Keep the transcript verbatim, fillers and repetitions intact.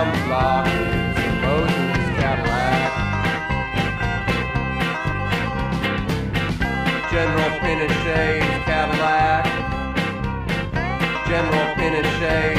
Tom's block is a Moses Cadillac. General Pinochet's Cadillac. General Pinochet